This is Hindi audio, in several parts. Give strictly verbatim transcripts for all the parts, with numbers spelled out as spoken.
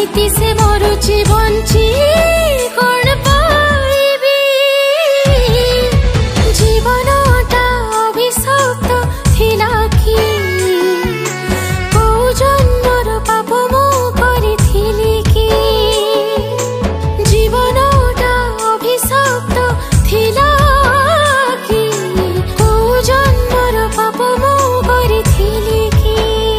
एमिति से मरुची बंची कौन पाइबी जीवनटा अभिशप्त थिला कि को जन्मर पाप मु करिथिली कि जीवनटा अभिशप्त थिला कि को जन्मर पाप मु करिथिली कि।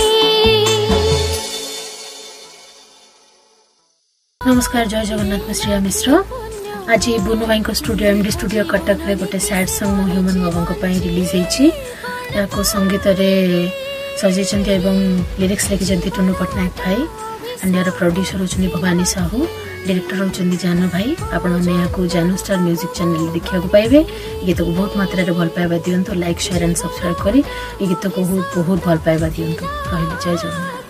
नमस्कार, जय जगन्नाथ। मैं श्रेया मिश्र। आज बुनु भाई को स्टूडियो एमडी स्टूडियो कटक रे गोटे सैड सॉन्ग मो ह्यूमन बाबा पई रिलीज होईची। याको संगीत रे सजेचंती एवं लिरिक्स लिखिचंती टुनु पटनायक भाई एंड यार प्रोड्यूसर होचंदी भवानी साहू, डायरेक्टर होचंदी जानो भाई। आपण ने याको जानो स्टार म्यूजिक चैनल देखिया को पाइबे। गीत को बहुत मात्रा रे भल पाइबा दियंतो, लाइक शेयर एंड सब्सक्राइब करी गीत को बहुत बहुत भल पाइबा दियंतो। कहले जय जगन्नाथ।